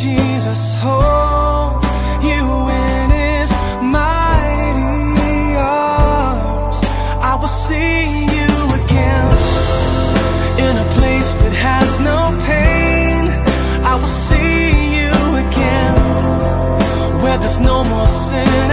Jesus holds you in his mighty arms. I will see you again in a place that has no pain. I will see you again where there's no more sin